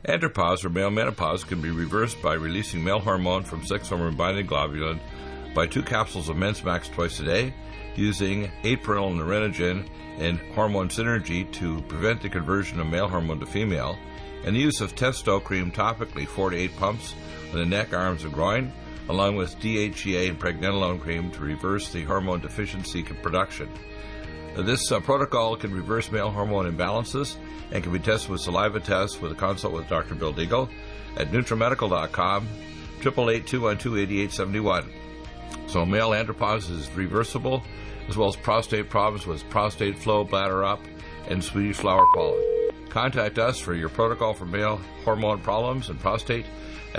Andropause, or male menopause, can be reversed by releasing male hormone from sex hormone-binding globulin by 2 capsules of Men's Max twice a day, using 8-perennial Nerinogen and hormone synergy to prevent the conversion of male hormone to female, and the use of Testo cream topically, 4 to 8 pumps on the neck, arms, and groin, along with DHEA and pregnenolone cream to reverse the hormone deficiency production. This protocol can reverse male hormone imbalances and can be tested with saliva tests with a consult with Dr. Bill Deagle at NutriMedical.com, 888-212-8871. So male andropause is reversible, as well as prostate problems with prostate flow, bladder up, and Swedish flower pollen. Contact us for your protocol for male hormone problems and prostate at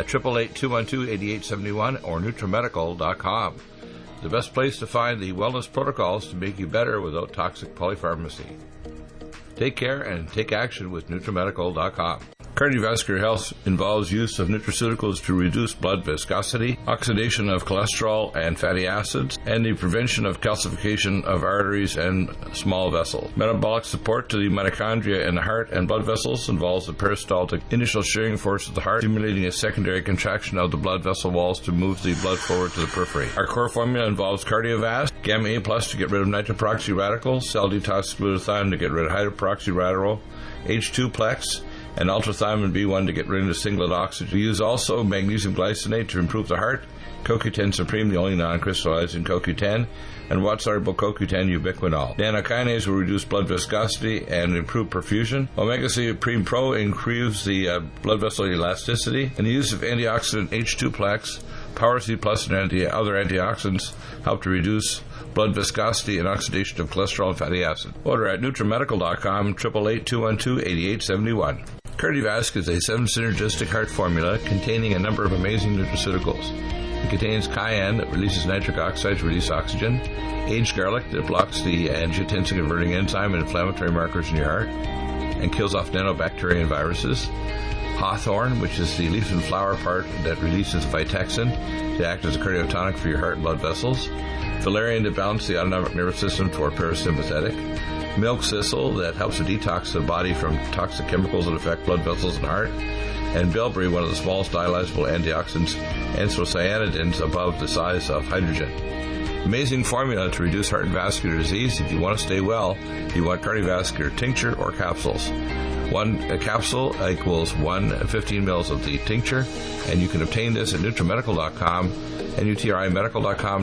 888-212-8871 or NutriMedical.com. The best place to find the wellness protocols to make you better without toxic polypharmacy. Take care and take action with NutriMedical.com. Cardiovascular health involves use of nutraceuticals to reduce blood viscosity, oxidation of cholesterol and fatty acids, and the prevention of calcification of arteries and small vessels. Metabolic support to the mitochondria in the heart and blood vessels involves the peristaltic initial shearing force of the heart, stimulating a secondary contraction of the blood vessel walls to move the blood forward to the periphery. Our core formula involves Cardiovasc, Gamma A Plus to get rid of nitroperoxy radicals, cell detox glutathione to get rid of hydroperoxy radical, H2-plex, and ultrathymine B1 to get rid of the singlet oxygen. We use also magnesium glycinate to improve the heart, CoQ10 Supreme, the only non-crystallizing CoQ10, and water-soluble CoQ10 ubiquinol. Nanokinase will reduce blood viscosity and improve perfusion. Omega-3 Supreme Pro improves the blood vessel elasticity, and the use of antioxidant H2-plex, Power C Plus, and other antioxidants help to reduce blood viscosity and oxidation of cholesterol and fatty acid. Order at NutriMedical.com, 888-212-8871. Cardiovasc is a 7-synergistic heart formula containing a number of amazing nutraceuticals. It contains cayenne that releases nitric oxide to release oxygen, aged garlic that blocks the angiotensin-converting enzyme and inflammatory markers in your heart and kills off nanobacteria and viruses, hawthorn, which is the leaf and flower part that releases Vitexin to act as a cardiotonic for your heart and blood vessels, valerian to balance the autonomic nervous system for parasympathetic, milk thistle that helps to detox the body from toxic chemicals that affect blood vessels and heart, and bilberry, one of the smallest dialyzable antioxidants, anthocyanidins above the size of hydrogen. Amazing formula to reduce heart and vascular disease. If you want to stay well, you want cardiovascular tincture or capsules. One capsule equals 15 mils of the tincture, and you can obtain this at NutriMedical.com and UTRIMedical.com,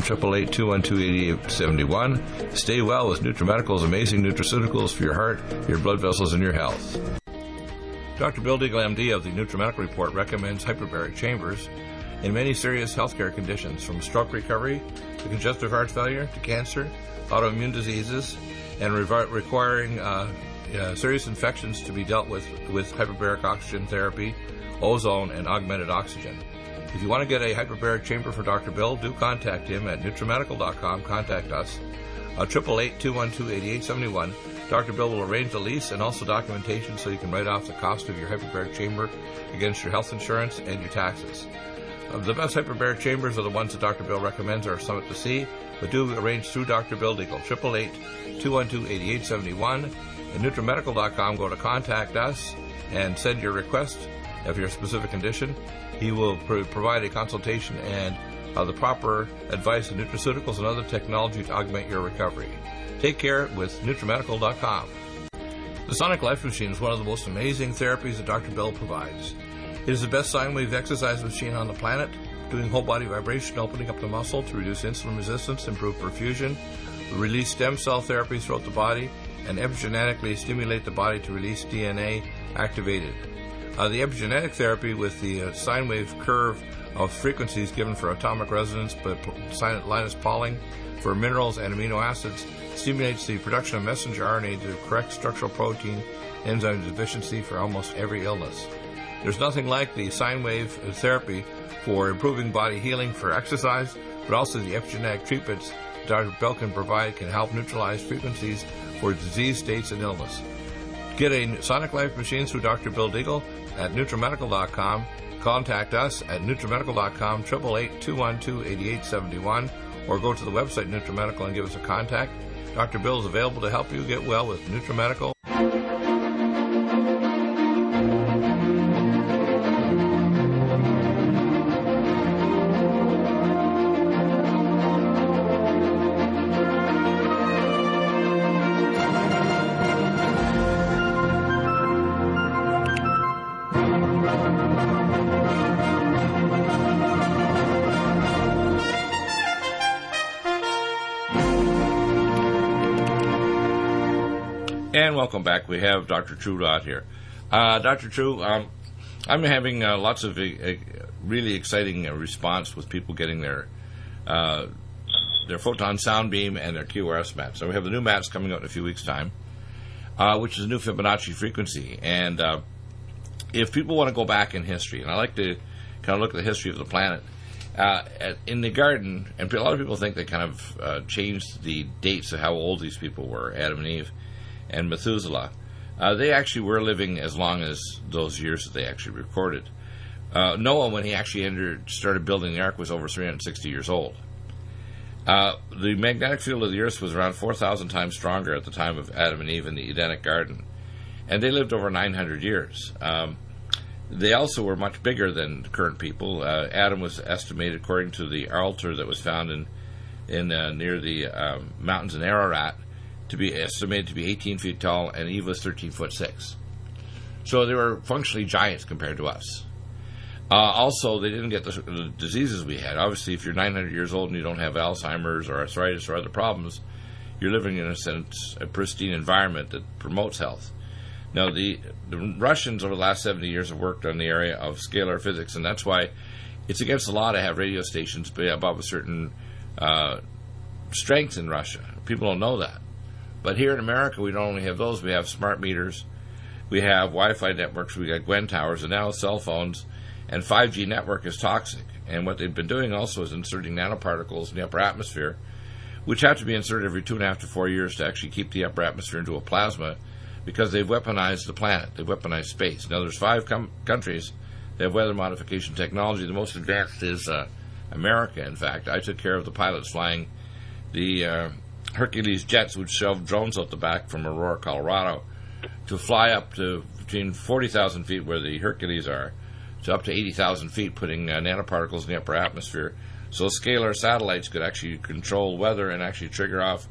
888-212-8871. Stay well with NutriMedical's amazing nutraceuticals for your heart, your blood vessels, and your health. Dr. Bill Deagle, MD of the NutriMedical Report, recommends hyperbaric chambers in many serious healthcare conditions, from stroke recovery to congestive heart failure to cancer, autoimmune diseases, and requiring serious infections to be dealt with hyperbaric oxygen therapy, ozone, and augmented oxygen. If you want to get a hyperbaric chamber for Dr. Bill, do contact him at NutriMedical.com. Contact us. 888-212-8871. Dr. Bill will arrange the lease and also documentation so you can write off the cost of your hyperbaric chamber against your health insurance and your taxes. The best hyperbaric chambers are the ones that Dr. Bill recommends are Summit to See, but do arrange through Dr. Bill Deagle. 888-212-8871. At NutriMedical.com, go to Contact Us and send your request of your specific condition. He will provide a consultation and the proper advice on nutraceuticals and other technology to augment your recovery. Take care with NutriMedical.com. The Sonic Life Machine is one of the most amazing therapies that Dr. Bill provides. It is the best sine wave exercise machine on the planet, doing whole body vibration, opening up the muscle to reduce insulin resistance, improve perfusion, release stem cell therapy throughout the body, and epigenetically stimulate the body to release DNA activated. The epigenetic therapy with the sine wave curve of frequencies given for atomic resonance, but Linus Pauling for minerals and amino acids stimulates the production of messenger RNA to correct structural protein enzyme deficiency for almost every illness. There's nothing like the sine wave therapy for improving body healing for exercise, but also the epigenetic treatments Dr. Bill can provide can help neutralize frequencies for disease states and illness. Get a Sonic Life machine through Dr. Bill Deagle at NutriMedical.com. Contact us at NutriMedical.com, 888-212-8871, or go to the website NutriMedical and give us a contact. Dr. Bill is available to help you get well with NutriMedical. welcome back. We have Dr. True Dot here. Dr. True, I'm having lots of really exciting response with people getting their photon sound beam and their QRS mats. So we have the new mats coming out in a few weeks' time, which is a new Fibonacci frequency. And if people want to go back in history, and I like to kind of look at the history of the planet, in the garden, and a lot of people think they kind of changed the dates of how old these people were, Adam and Eve and Methuselah. They actually were living as long as those years that they actually recorded. Noah, when he actually started building the ark, was over 360 years old. The magnetic field of the earth was around 4,000 times stronger at the time of Adam and Eve in the Edenic garden, and they lived over 900 years. They also were much bigger than the current people. Adam was estimated, according to the altar that was found in near the mountains in Ararat, to be estimated to be 18 feet tall, and Eve was 13 foot 6. So they were functionally giants compared to us. Also, they didn't get the diseases we had. Obviously, if you're 900 years old and you don't have Alzheimer's or arthritis or other problems, you're living in a pristine environment that promotes health. Now, the Russians over the last 70 years have worked on the area of scalar physics, and that's why it's against the law to have radio stations above a certain strength in Russia. People don't know that. But here in America, we don't only have those. We have smart meters, we have Wi-Fi networks, we got Gwen towers, and now cell phones, and 5G network is toxic. And what they've been doing also is inserting nanoparticles in the upper atmosphere, which have to be inserted every 2.5 to 4 years to actually keep the upper atmosphere into a plasma, because they've weaponized the planet. They've weaponized space. Now, there's 5 countries that have weather modification technology. The most advanced is America, in fact. I took care of the pilots flying the Hercules jets, which shoved drones out the back from Aurora, Colorado, to fly up to between 40,000 feet, where the Hercules are, to up to 80,000 feet, putting nanoparticles in the upper atmosphere. So scalar satellites could actually control weather and actually trigger off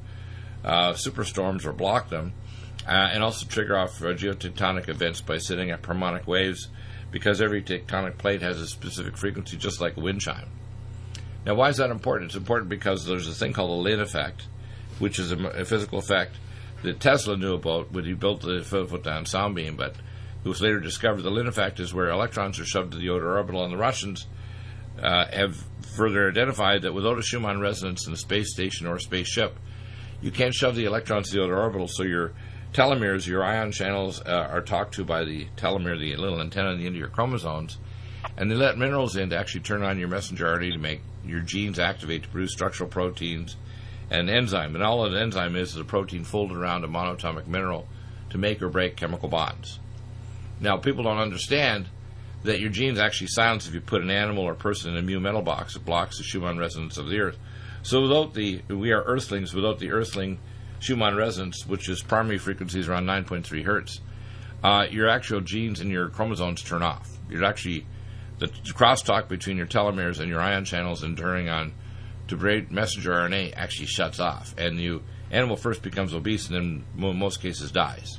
superstorms or block them. And also trigger off geotectonic events by setting up harmonic waves, because every tectonic plate has a specific frequency, just like a wind chime. Now, why is that important? It's important because there's a thing called the Lynn effect, which is a physical effect that Tesla knew about when he built the photon sound beam, but it was later discovered. The Lynn effect is where electrons are shoved to the outer orbital, and the Russians have further identified that without a Schumann resonance in a space station or a spaceship, you can't shove the electrons to the outer orbital, so your telomeres, your ion channels, are talked to by the telomere, the little antenna on the end of your chromosomes, and they let minerals in to actually turn on your messenger RNA to make your genes activate to produce structural proteins and enzyme. And all an enzyme is a protein folded around a monatomic mineral to make or break chemical bonds. Now, people don't understand that your genes actually silence if you put an animal or person in a mu metal box. It blocks the Schumann resonance of the Earth. So we are Earthlings. Without the Earthling Schumann resonance, which is primary frequencies around 9.3 hertz, your actual genes and your chromosomes turn off. You're actually, the crosstalk between your telomeres and your ion channels and turning on to break messenger RNA actually shuts off, and the animal first becomes obese and then in most cases dies.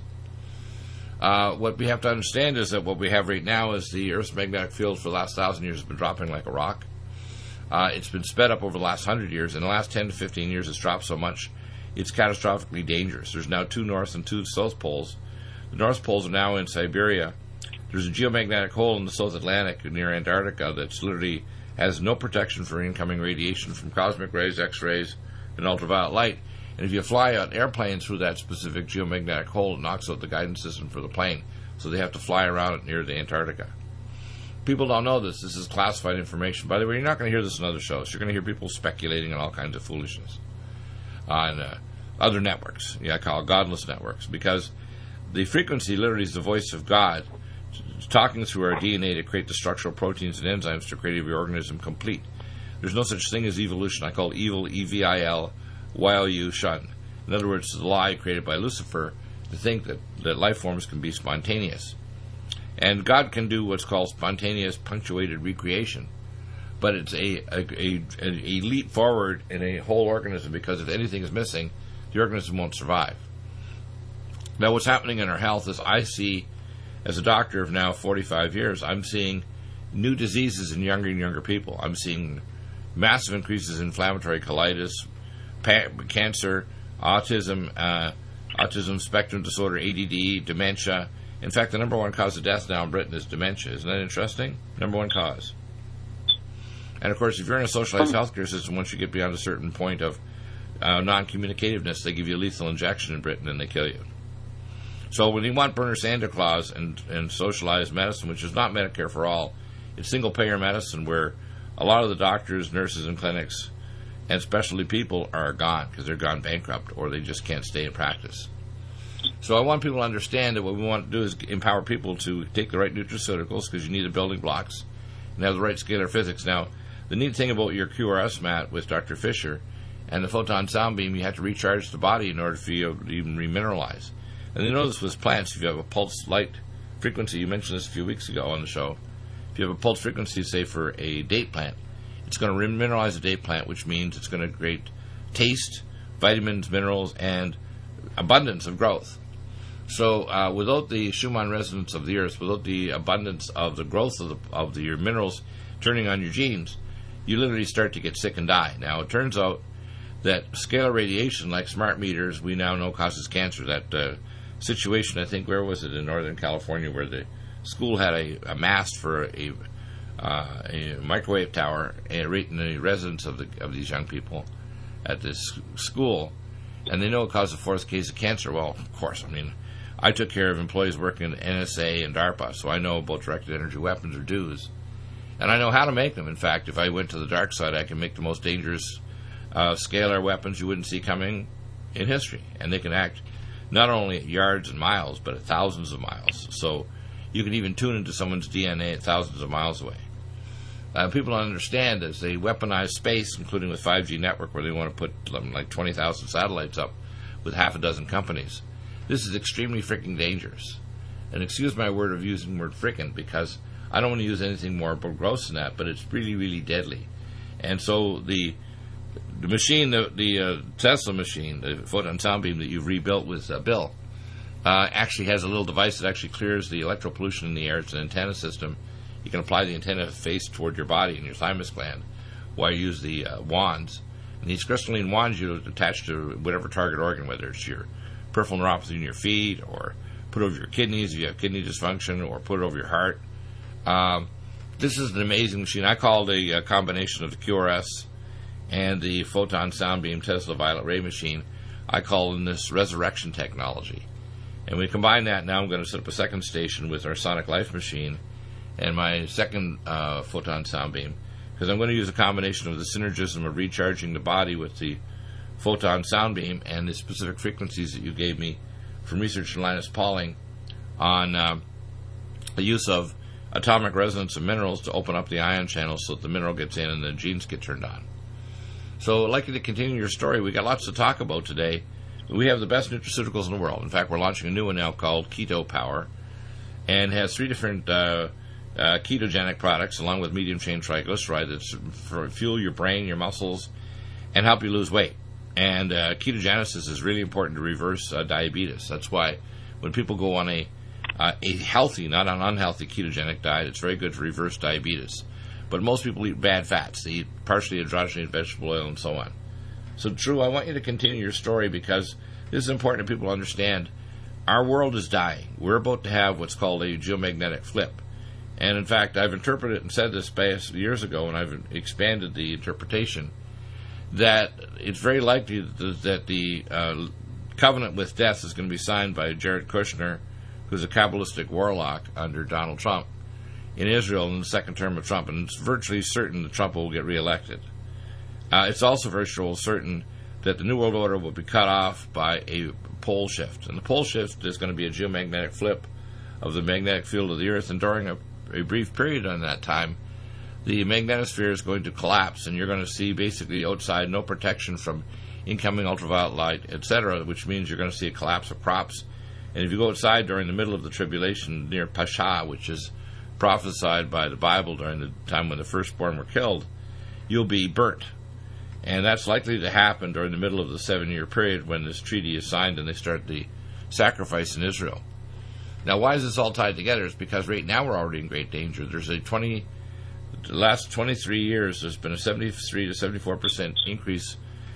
What we have to understand is that what we have right now is the Earth's magnetic field for the last 1,000 years has been dropping like a rock. It's been sped up over the last 100 years. In the last 10 to 15 years, it's dropped so much it's catastrophically dangerous. There's now 2 north and 2 south poles. The north poles are now in Siberia. There's a geomagnetic hole in the South Atlantic near Antarctica that's literally has no protection for incoming radiation from cosmic rays, X-rays, and ultraviolet light. And if you fly an airplane through that specific geomagnetic hole, it knocks out the guidance system for the plane. So they have to fly around it near the Antarctica. People don't know this. This is classified information. By the way, you're not going to hear this in other shows. You're going to hear people speculating on all kinds of foolishness on other networks. I call it godless networks, because the frequency literally is the voice of God talking through our DNA to create the structural proteins and enzymes to create every organism complete. There's no such thing as evolution. I call it evil, E-V-I-L, Y-O-U, shun. In other words, it's the lie created by Lucifer to think that life forms can be spontaneous. And God can do what's called spontaneous punctuated recreation. But it's a leap forward in a whole organism, because if anything is missing, the organism won't survive. Now, what's happening in our health is I see, as a doctor of now 45 years, I'm seeing new diseases in younger and younger people. I'm seeing massive increases in inflammatory colitis, cancer, autism, autism spectrum disorder, ADD, dementia. In fact, the number one cause of death now in Britain is dementia. Isn't that interesting? Number one cause. And, of course, if you're in a socialized healthcare system, once you get beyond a certain point of non-communicativeness, they give you a lethal injection in Britain and they kill you. So when you want Bernie Sanders Claus and socialized medicine, which is not Medicare for all, it's single-payer medicine where a lot of the doctors, nurses, and clinics and specialty people are gone because they're gone bankrupt or they just can't stay in practice. So I want people to understand that what we want to do is empower people to take the right nutraceuticals because you need the building blocks and have the right scalar physics. Now, the neat thing about your QRS mat with Dr. Fisher and the photon sound beam, you have to recharge the body in order for you to even remineralize. And you know this with plants, if you have a pulse light frequency, you mentioned this a few weeks ago on the show, if you have a pulse frequency, say for a date plant, it's going to remineralize the date plant, which means it's going to create taste, vitamins, minerals, and abundance of growth. So without the Schumann resonance of the earth, without the abundance of the growth of your minerals turning on your genes, you literally start to get sick and die. Now, it turns out that scalar radiation, like smart meters, we now know causes cancer. That situation, I think, where was it, in Northern California, where the school had a mast for a microwave tower right in the residence of these young people at this school, and they know it caused the fourth case of cancer. Well, of course, I mean, I took care of employees working at NSA and DARPA, so I know about directed energy weapons or DEWs. And I know how to make them. In fact, if I went to the dark side, I can make the most dangerous scalar weapons you wouldn't see coming in history. And they can act not only at yards and miles, but at thousands of miles. So you can even tune into someone's DNA at thousands of miles away. People don't understand as they weaponize space, including with 5G network, where they want to put like 20,000 satellites up with half a dozen companies. This is extremely freaking dangerous. And excuse my word of using the word frickin', because I don't want to use anything more gross than that, but it's really, really deadly. And so the machine, the Tesla machine, the photon sound beam that you've rebuilt with Bill, actually has a little device that actually clears the electro pollution in the air. It's an antenna system. You can apply the antenna face toward your body and your thymus gland while you use the wands. And these crystalline wands you attach to whatever target organ, whether it's your peripheral neuropathy in your feet, or put over your kidneys if you have kidney dysfunction, or put it over your heart. This is an amazing machine. I call it a combination of the QRS and the photon sound beam Tesla violet ray machine. I call in this resurrection technology. And we combine that. Now I'm going to set up a second station with our Sonic Life machine and my second photon sound beam, because I'm going to use a combination of the synergism of recharging the body with the photon sound beam and the specific frequencies that you gave me from research in Linus Pauling on the use of atomic resonance of minerals to open up the ion channels so that the mineral gets in and the genes get turned on. So I'd like you to continue your story. We got lots to talk about today. We have the best nutraceuticals in the world. In fact, we're launching a new one now called Keto Power, and has 3 different ketogenic products along with medium-chain triglyceride that fuel your brain, your muscles, and help you lose weight. And ketogenesis is really important to reverse diabetes. That's why when people go on a healthy, not an unhealthy ketogenic diet, it's very good to reverse diabetes. But most people eat bad fats. They eat partially hydrogenated vegetable oil and so on. So, Drew, I want you to continue your story because this is important that people understand. Our world is dying. We're about to have what's called a geomagnetic flip. And, in fact, I've interpreted and said this years ago, and I've expanded the interpretation, that it's very likely that the covenant with death is going to be signed by Jared Kushner, who's a Kabbalistic warlock under Donald Trump, in Israel in the second term of Trump. And it's virtually certain that Trump will get reelected. It's also virtually certain that the New World Order will be cut off by a pole shift. And the pole shift is going to be a geomagnetic flip of the magnetic field of the Earth. And during a brief period on that time, the magnetosphere is going to collapse, and you're going to see basically outside no protection from incoming ultraviolet light, etc., which means you're going to see a collapse of crops. And if you go outside during the middle of the tribulation near Pasha, which is prophesied by the Bible during the time when the firstborn were killed, you'll be burnt. And that's likely to happen during the middle of the 7-year period when this treaty is signed and they start the sacrifice in Israel. Now, why is this all tied together? It's because right now we're already in great danger. There's the last 23 years, there's been a 73 to 74% increase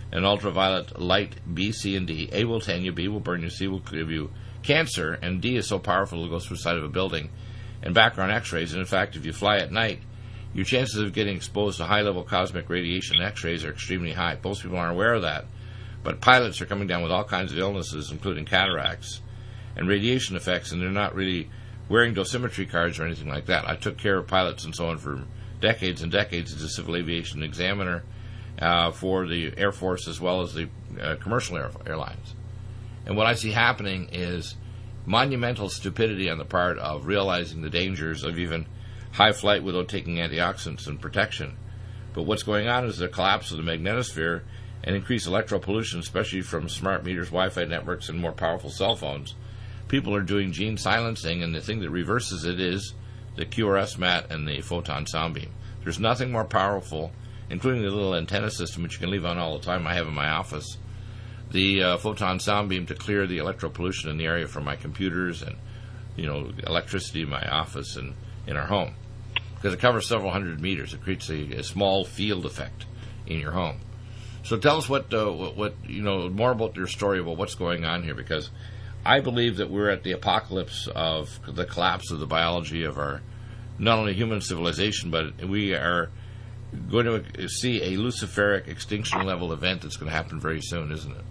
and ultraviolet light B, C, and D. A will tan you, B will burn you, C will give you cancer, and D is so powerful it'll go through the side of a building. And background X-rays, and in fact, if you fly at night, your chances of getting exposed to high-level cosmic radiation X-rays are extremely high. Most people aren't aware of that, but pilots are coming down with all kinds of illnesses, including cataracts and radiation effects, and they're not really wearing dosimetry cards or anything like that. I took care of pilots and so on for decades and decades as a civil aviation examiner for the Air Force as well as the commercial airlines. And what I see happening is monumental stupidity on the part of realizing the dangers of even high flight without taking antioxidants and protection. But what's going on is the collapse of the magnetosphere and increased electropollution, especially from smart meters, Wi-Fi networks, and more powerful cell phones. People are doing gene silencing, and the thing that reverses it is the QRS mat and the photon sound beam. There's nothing more powerful, including the little antenna system, which you can leave on all the time I have in my office, the photon sound beam to clear the electropollution in the area from my computers and, electricity in my office and in our home. Because it covers several hundred meters. It creates a small field effect in your home. So tell us what more about your story about what's going on here, because I believe that we're at the apocalypse of the collapse of the biology of our, not only human civilization, but we are going to see a Luciferic extinction level event that's going to happen very soon, isn't it?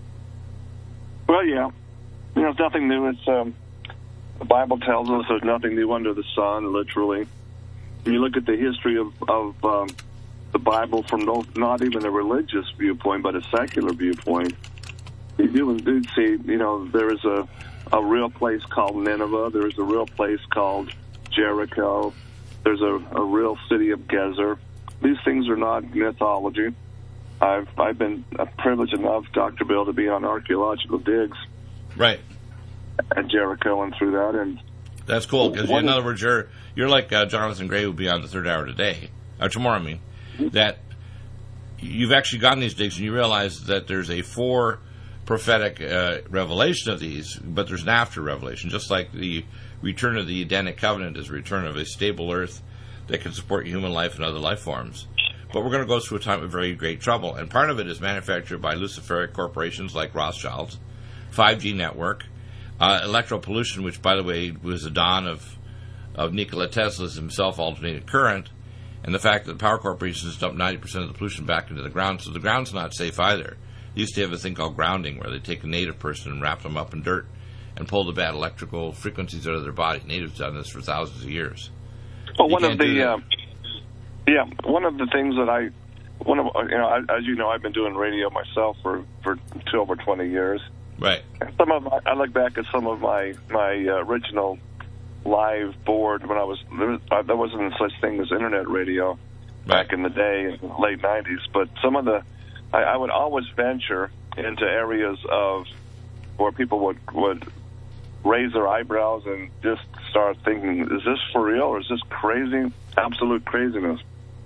Well, yeah. It's nothing new. It's the Bible tells us there's nothing new under the sun, literally. When you look at the history of the Bible from not even a religious viewpoint, but a secular viewpoint, you do see, there is a real place called Nineveh. There is a real place called Jericho. There's a real city of Gezer. These things are not mythology. I've been privileged enough, Dr. Bill, to be on archaeological digs, right, at Jericho and through that, and that's cool. Because in other words, you're like Jonathan Gray, who'll be on the third hour today or tomorrow. I mean, that you've actually gotten these digs and you realize that there's a prophetic revelation of these, but there's an after revelation, just like the return of the Edenic covenant is a return of a stable earth that can support human life and other life forms. But we're going to go through a time of very great trouble, and part of it is manufactured by Luciferic corporations like Rothschild's, 5G network, electropollution, which, by the way, was the dawn of Nikola Tesla's himself alternating current, and the fact that the power corporations dump 90% of the pollution back into the ground, so the ground's not safe either. They used to have a thing called grounding, where they take a native person and wrap them up in dirt and pull the bad electrical frequencies out of their body. Natives done this for thousands of years. Well, one of the things that as you know, I've been doing radio myself for over 20 years. Right. I look back at some of my original live board when there wasn't such thing as internet radio back in the day, in the late 90s. But some of I would always venture into areas of where people would raise their eyebrows and just start thinking, is this for real or is this crazy, absolute craziness?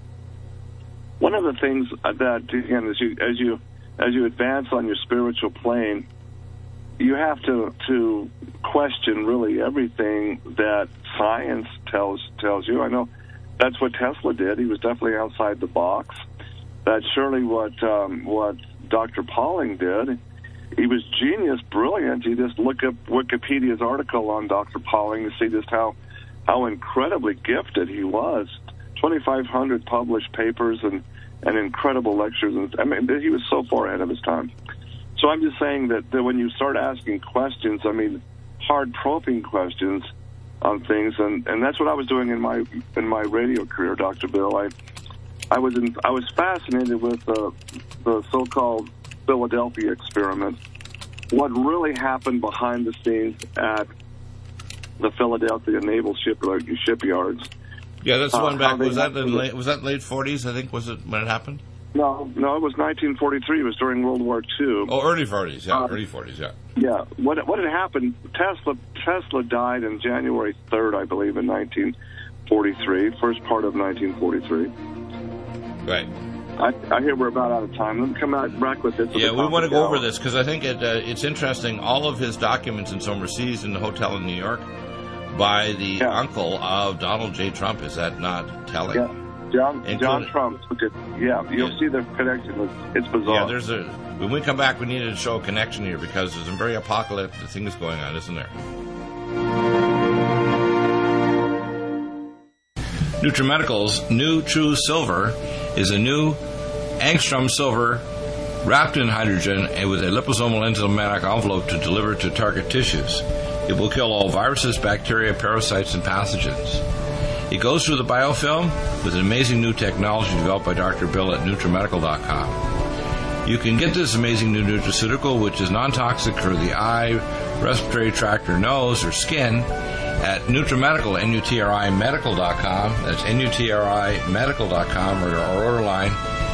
One of the things that, again, as you advance on your spiritual plane, you have to question really everything that science tells you. I know that's what Tesla did. He was definitely outside the box. That's surely what Dr. Pauling did. He was genius, brilliant. You just look up Wikipedia's article on Dr. Pauling to see just how incredibly gifted he was. 2,500 published papers and incredible lectures. And I mean, he was so far ahead of his time. So I'm just saying that when you start asking questions, I mean, hard probing questions on things, and that's what I was doing in my radio career, Dr. Bill. I was fascinated with the so-called Philadelphia experiment. What really happened behind the scenes at the Philadelphia Naval shipyards? Yeah, that's the one back. Was that late 40s? I think was it when it happened? No, it was 1943. It was during World War II. Oh, early 40s. Yeah, early 40s. Yeah. Yeah. What had happened? Tesla died on January 3rd, I believe, in 1943. First part of 1943. Right. I hear we're about out of time. Let me come back with this. Yeah, we want to go over this because I think it's interesting. All of his documents and so on were seized in the hotel in New York by the uncle of Donald J. Trump. Is that not telling? John Trump took it. Yeah, you'll see the connection. It's bizarre. Yeah, when we come back, we need to show a connection here because there's some very apocalyptic things going on, isn't there? NutriMedical's New True Silver is a new angstrom silver wrapped in hydrogen and with a liposomal enzymatic envelope to deliver to target tissues. It will kill all viruses, bacteria, parasites, and pathogens. It goes through the biofilm with an amazing new technology developed by Dr. Bill at NutriMedical.com. You can get this amazing new nutraceutical, which is non-toxic for the eye, respiratory tract, or nose, or skin, at NutriMedical, NutriMedical.com. That's NutriMedical.com, or our order line,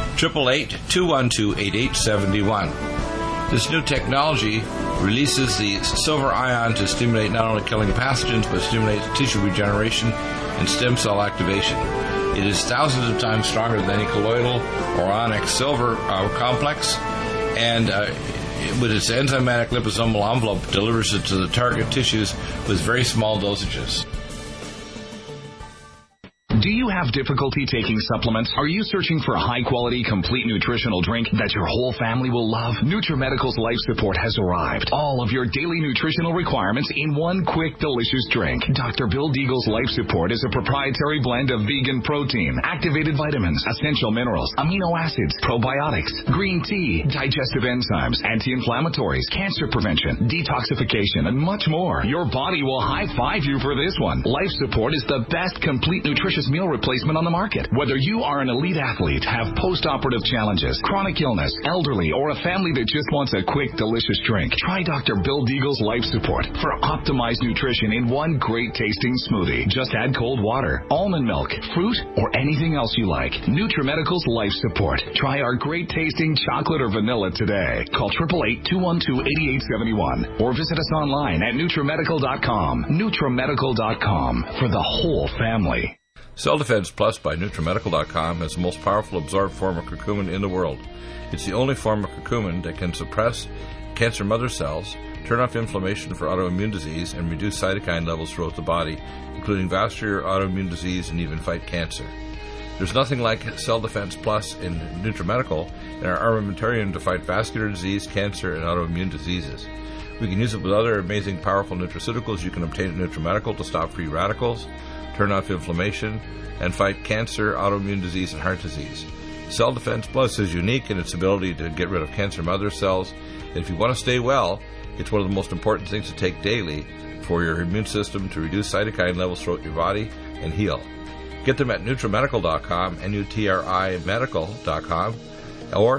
888-212-8871. This new technology releases the silver ion to stimulate not only killing pathogens, but stimulate tissue regeneration and stem cell activation. It is thousands of times stronger than any colloidal or onyx silver complex, and with its enzymatic liposomal envelope, delivers it to the target tissues with very small dosages. Do you have difficulty taking supplements? Are you searching for a high-quality, complete nutritional drink that your whole family will love? NutriMedical's Life Support has arrived. All of your daily nutritional requirements in one quick, delicious drink. Dr. Bill Deagle's Life Support is a proprietary blend of vegan protein, activated vitamins, essential minerals, amino acids, probiotics, green tea, digestive enzymes, anti-inflammatories, cancer prevention, detoxification, and much more. Your body will high-five you for this one. Life Support is the best complete nutritious meal replacement on the market. Whether you are an elite athlete, have post-operative challenges, chronic illness, elderly, or a family that just wants a quick, delicious drink, try Dr. Bill Deagle's Life Support for optimized nutrition in one great-tasting smoothie. Just add cold water, almond milk, fruit, or anything else you like. NutriMedical's Life Support. Try our great-tasting chocolate or vanilla today. Call 888-212-8871 or visit us online at NutriMedical.com. NutriMedical.com for the whole family. Cell Defense Plus by NutriMedical.com is the most powerful absorbed form of curcumin in the world. It's the only form of curcumin that can suppress cancer mother cells, turn off inflammation for autoimmune disease, and reduce cytokine levels throughout the body, including vascular autoimmune disease and even fight cancer. There's nothing like Cell Defense Plus in NutriMedical and our armamentarium to fight vascular disease, cancer, and autoimmune diseases. We can use it with other amazing, powerful nutraceuticals you can obtain at NutriMedical to stop free radicals, turn off inflammation, and fight cancer, autoimmune disease, and heart disease. Cell Defense Plus is unique in its ability to get rid of cancer mother cells, and if you want to stay well, it's one of the most important things to take daily for your immune system to reduce cytokine levels throughout your body and heal. Get them at NutriMedical.com, NutriMedical.com, or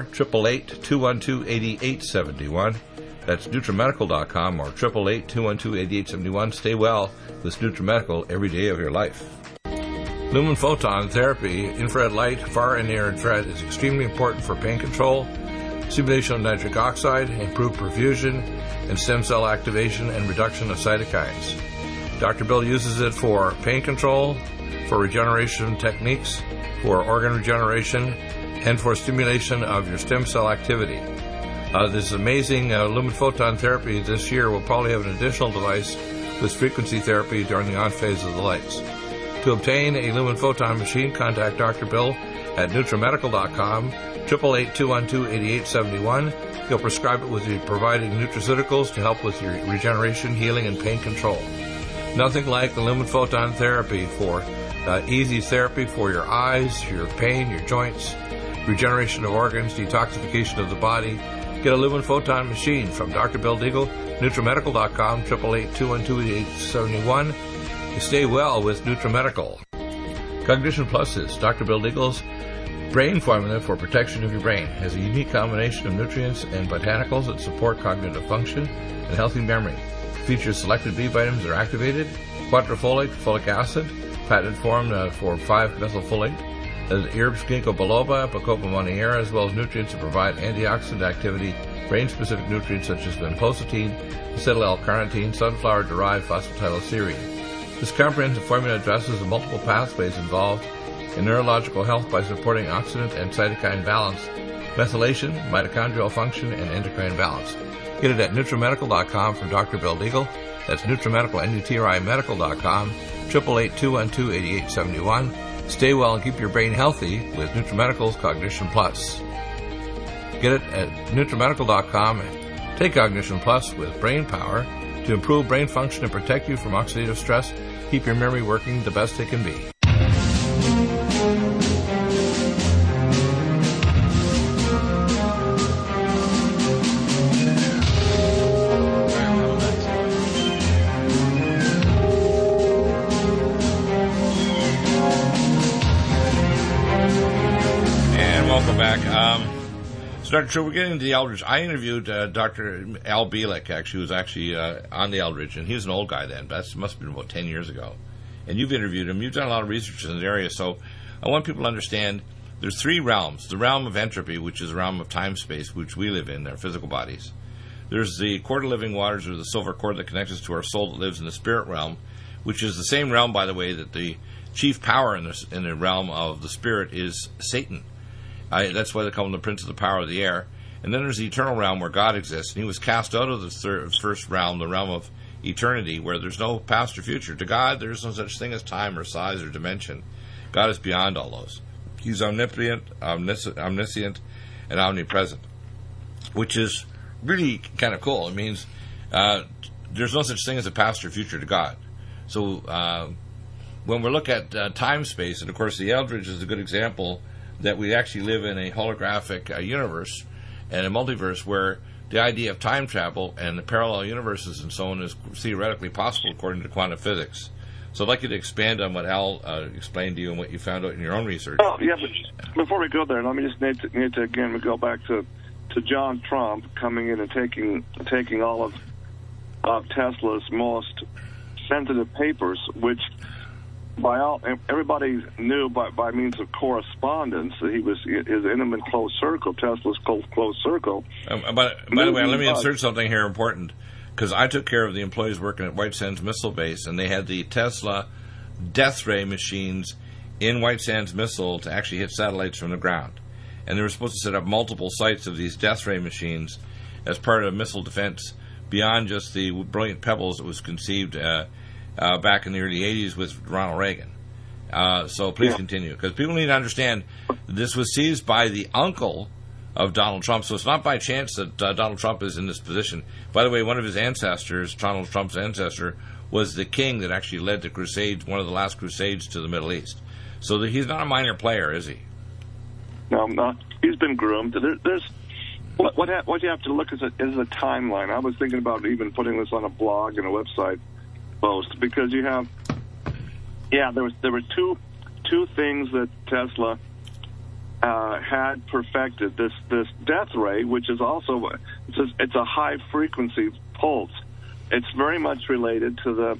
888-212-8871. That's NutriMedical.com or 888-212-8871. Stay well with NutriMedical every day of your life. Lumen photon therapy, infrared light, far and near infrared, is extremely important for pain control, stimulation of nitric oxide, improved perfusion, and stem cell activation and reduction of cytokines. Dr. Bill uses it for pain control, for regeneration techniques, for organ regeneration, and for stimulation of your stem cell activity. This amazing lumen photon therapy this year will probably have an additional device with frequency therapy during the on phase of the lights. To obtain a lumen photon machine, contact Dr. Bill at NutriMedical.com, 888-212-8871. He'll prescribe it with the providing nutraceuticals to help with your regeneration, healing, and pain control. Nothing like the lumen photon therapy for easy therapy for your eyes, your pain, your joints, regeneration of organs, detoxification of the body. Get a lumen photon machine from Dr. Bill Deagle, NutriMedical.com, 888-212-8871. You stay well with NutriMedical. Cognition Plus is Dr. Bill Deagle's brain formula for protection of your brain. It has a unique combination of nutrients and botanicals that support cognitive function and healthy memory. It features selected B vitamins that are activated, quadrifolate, folic acid, patented form for 5-methylfolate, herbs ginkgo biloba, Bacopa monnieri, as well as nutrients that provide antioxidant activity, brain-specific nutrients such as vinpocetine, acetyl-L-carnitine, sunflower-derived phosphatidylserine. This comprehensive formula addresses the multiple pathways involved in neurological health by supporting oxidant and cytokine balance, methylation, mitochondrial function, and endocrine balance. Get it at NutriMedical.com from Dr. Bill Deagle. That's NutriMedical, NutriMedical.com, 888-212-8871. Stay well and keep your brain healthy with NutriMedical's Cognition Plus. Get it at NutriMedical.com and take Cognition Plus with brain power to improve brain function and protect you from oxidative stress. Keep your memory working the best it can be. So, Dr. True, we're getting into the Eldridge. I interviewed Dr. Al Bielek, actually, who was actually on the Eldridge, and he was an old guy then. That must have been about 10 years ago. And you've interviewed him. You've done a lot of research in the area, so I want people to understand there's three realms. The realm of entropy, which is the realm of time-space, which we live in, our physical bodies. There's the cord of living waters, or the silver cord that connects us to our soul that lives in the spirit realm, which is the same realm, by the way, that the chief power in the realm of the spirit is Satan. That's why they call him the prince of the power of the air. And then there's the eternal realm where God exists. And he was cast out of the first realm, the realm of eternity, where there's no past or future. To God, there's no such thing as time or size or dimension. God is beyond all those. He's omnipotent, omniscient, and omnipresent, which is really kind of cool. It means there's no such thing as a past or future to God. So when we look at time-space, and of course the Eldridge is a good example that we actually live in a holographic universe and a multiverse where the idea of time travel and the parallel universes and so on is theoretically possible according to quantum physics. So I'd like you to expand on what Al explained to you and what you found out in your own research. Oh, yeah, but before we go there, let me just need to again go back to John Trump coming in and taking all of Tesla's most sensitive papers, which everybody knew by means of correspondence that he was his intimate close circle, Tesla's close circle. By the way, let me insert something here important, because I took care of the employees working at White Sands Missile Base, and they had the Tesla death ray machines in White Sands Missile to actually hit satellites from the ground. And they were supposed to set up multiple sites of these death ray machines as part of missile defense beyond just the brilliant pebbles that was conceived back in the early 80s with Ronald Reagan. So please continue, because people need to understand this was seized by the uncle of Donald Trump, so it's not by chance that Donald Trump is in this position. By the way, one of his ancestors, Donald Trump's ancestor, was the king that actually led the Crusades, one of the last Crusades to the Middle East. So he's not a minor player, is he? No, he's been groomed. There's what you have to look at is a timeline. I was thinking about even putting this on a blog and a website post, because you have, there were two things that Tesla had perfected. This death ray, which is also it's a high frequency pulse. It's very much related to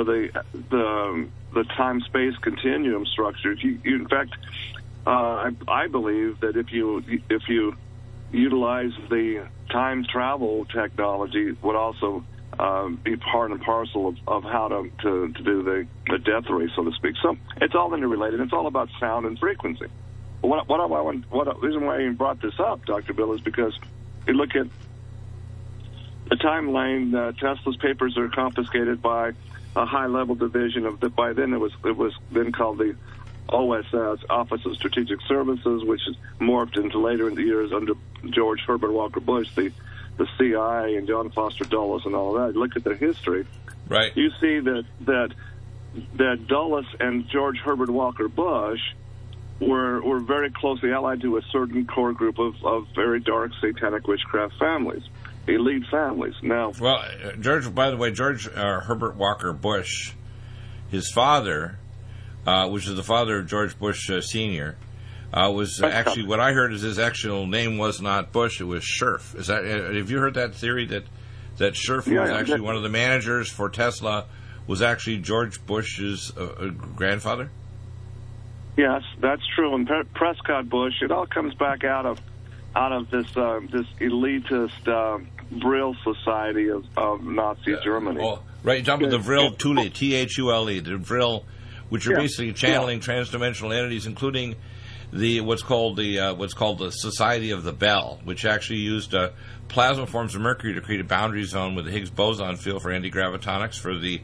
the time space continuum structure. In fact, I believe that if you utilize the time travel technology, would also be part and parcel of how to do the death ray, so to speak. So it's all interrelated. It's all about sound and frequency. What the reason why I even brought this up, Dr. Bill, is because you look at the timeline. Tesla's papers are confiscated by a high-level division of the. By then, it was then called the OSS, Office of Strategic Services, which has morphed into later in the years under George Herbert Walker Bush, the CIA and John Foster Dulles and all that. Look at their history. Right. You see that Dulles and George Herbert Walker Bush were very closely allied to a certain core group of very dark satanic witchcraft families, elite families. Now, well, George Herbert Walker Bush, his father, which is the father of George Bush Sr., was actually, what I heard is his actual name was not Bush, it was Scherf. Is that, have you heard that theory that Scherf was actually one of the managers for Tesla, was actually George Bush's grandfather? Yes, that's true. And Prescott Bush, it all comes back out of this elitist Brill society of Nazi Germany. Oh, right, you're talking about the Vril Thule, Thule, the Vril, which are basically channeling transdimensional entities, including what's called the Society of the Bell, which actually used plasma forms of mercury to create a boundary zone with the Higgs boson field for anti-gravitonics for the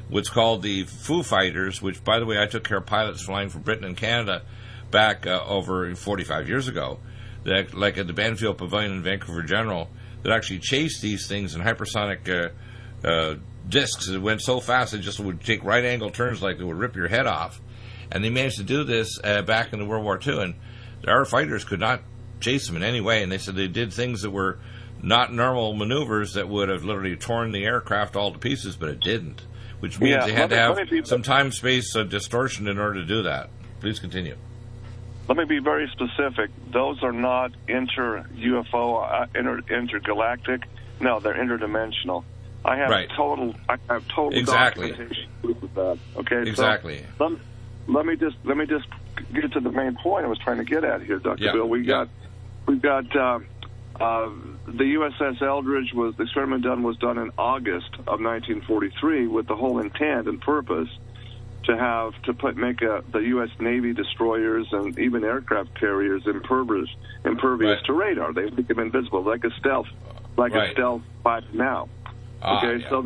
what's called the Foo Fighters, which, by the way, I took care of pilots flying for Britain and Canada back over 45 years ago, that, like at the Banfield Pavilion in Vancouver General, that actually chased these things in hypersonic discs. It went so fast it just would take right-angle turns like it would rip your head off. And they managed to do this back in the World War II, and our fighters could not chase them in any way, and they said they did things that were not normal maneuvers that would have literally torn the aircraft all to pieces, but it didn't, which means they had to have some time-space distortion in order to do that. Please continue. Let me be very specific. Those are not inter-UFO, intergalactic. No, they're interdimensional. I have total documentation of that. Okay, exactly. So let me just get to the main point I was trying to get at here, Dr. Bill. We've got the USS Eldridge. The experiment was done in August of 1943 with the whole intent and purpose to make the U.S. Navy destroyers and even aircraft carriers impervious to radar. They make them invisible, like a stealth fighter now. Okay, so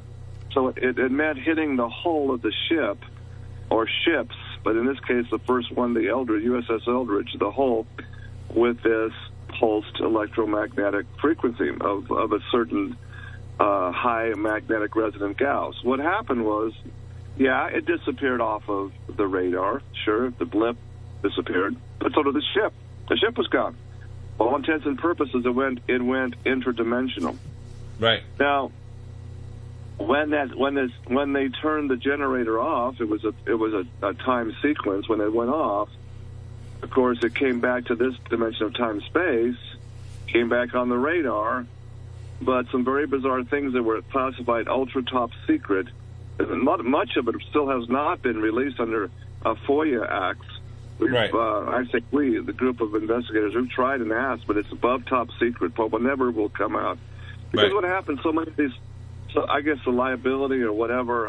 it meant hitting the hull of the ship or ships, but in this case, the first one, the Eldridge, USS Eldridge, the hull with this pulsed electromagnetic frequency of a certain high magnetic resonant Gauss. What happened was, it disappeared off of the radar. Sure, the blip disappeared, but so did the ship. The ship was gone. For all intents and purposes, it went interdimensional. Right. Now, when they turned the generator off, it was a time sequence. When it went off, of course, it came back to this dimension of time-space, came back on the radar, but some very bizarre things that were classified ultra-top secret. Much of it still has not been released under FOIA acts. I say we, the group of investigators, we've tried and asked, but it's above top secret. But never will come out. Because what happened, so many of these, I guess the liability or whatever,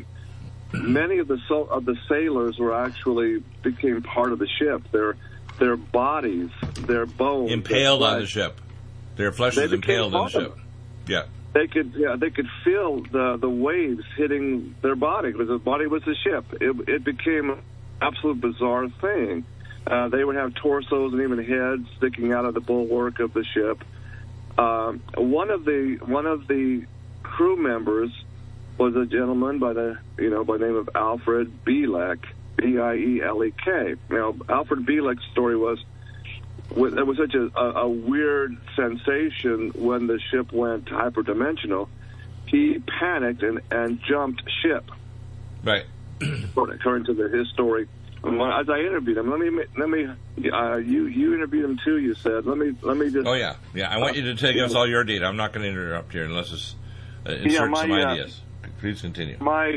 many of the sailors became part of the ship. Their bodies, their bones, impaled on the ship. Their flesh was impaled on the ship. Yeah. They could feel the waves hitting their body because the body was the ship. It became an absolute bizarre thing. They would have torsos and even heads sticking out of the bulwark of the ship. One of the crew members was a gentleman by the name of Alfred Bielek, Bielek. Now, Alfred Bielek's story was, it was such a weird sensation when the ship went hyperdimensional. He panicked and jumped ship. Right. According to his story. As I interviewed him, you interviewed him too. You said, let me just. Oh yeah. I want you to take us all your data. I'm not going to interrupt here unless it's insert some ideas. Please continue.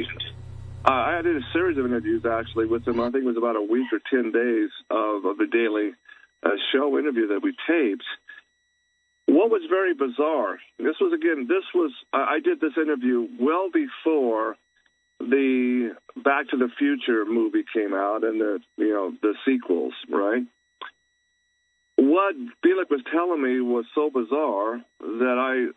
I did a series of interviews actually with him. I think it was about a week or 10 days of the daily show interview that we taped. What was very bizarre, I did this interview well before the Back to the Future movie came out and the sequels, right? What Bielek was telling me was so bizarre that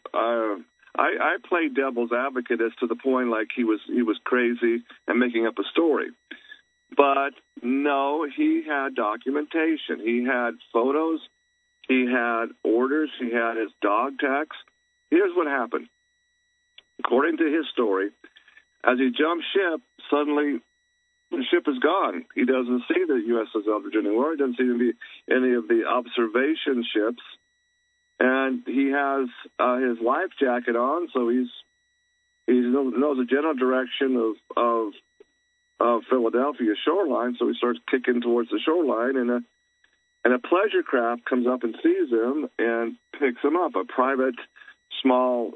I played devil's advocate as to the point like he was crazy and making up a story. But no, he had documentation. He had photos. He had orders. He had his dog tags. Here's what happened. According to his story, as he jumped ship, suddenly the ship is gone. He doesn't see the USS Eldridge anymore. He doesn't see any of the observation ships. And he has his life jacket on, so he knows the general direction of Philadelphia shoreline. So he starts kicking towards the shoreline, and a pleasure craft comes up and sees him and picks him up. A private, small,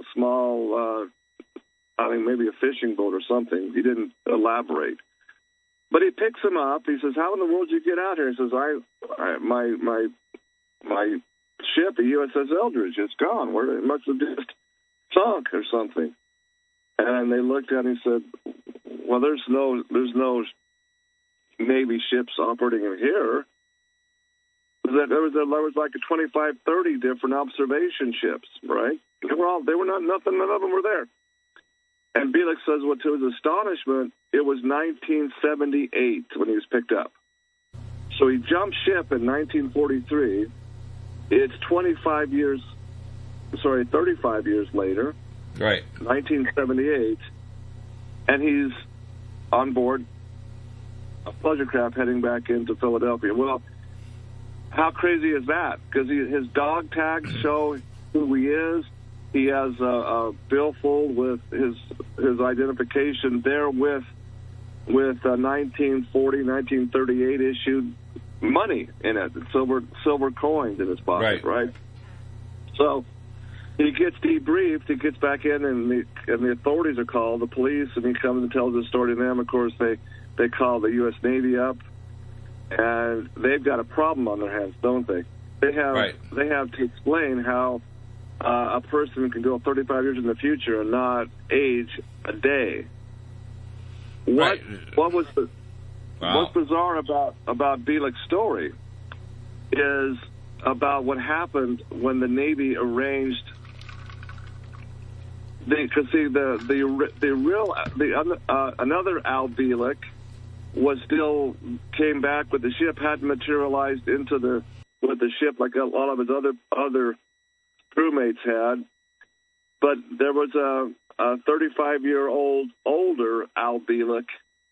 I think maybe a fishing boat or something. He didn't elaborate, but he picks him up. He says, "How in the world did you get out here?" He says, "My ship, the USS Eldridge, is gone. It must have just sunk or something." And they looked at him and said, "Well, there's no Navy ships operating in here." There was like 25, 30 different observation ships, right? None of them were there. And Bielek says, well, to his astonishment, it was 1978 when he was picked up. So he jumped ship in 1943. It's 35 years later. Right. 1978. And he's on board a pleasure craft heading back into Philadelphia. Well, how crazy is that? Because his dog tags show who he is. He has a billfold with his identification there with 1940, 1938 issued money in it, silver coins in his pocket, right? So he gets debriefed. He gets back in, and the authorities are called, the police, and he comes and tells his story to them. Of course, they call the U.S. Navy up, and they've got a problem on their hands, don't they? They have to explain how a person can go 35 years in the future and not age a day. What's bizarre about Bielek's story is about what happened when the Navy arranged. Because another Al Bielek came back with the ship, hadn't materialized with the ship like a lot of his other crewmates had, but there was a 35-year-old older Al Bielek